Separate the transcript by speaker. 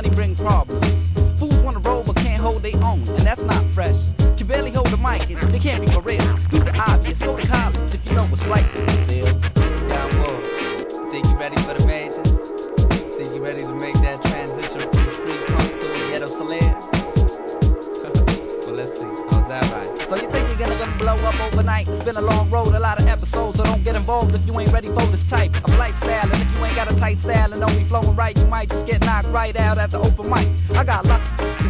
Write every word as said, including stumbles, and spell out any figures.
Speaker 1: money bring problems. Fools wanna roll but can't hold their own, and that's not fresh. Can barely hold a mic, and they can't be for real. Do the obvious, go to college if you know what's right.
Speaker 2: Still, down wood. Think you ready for the majors? Think you ready to make that transition from the street punk to a ghetto celeb? Well, let's see. How's that right?
Speaker 1: So you think you're gonna, gonna blow up overnight? It's been a long road, a lot of episodes, so don't get involved if you ain't ready for this type of lifestyle. And if you ain't got a tight style and don't be flowing right, you might just get knocked right out at the open mic. I got lucky.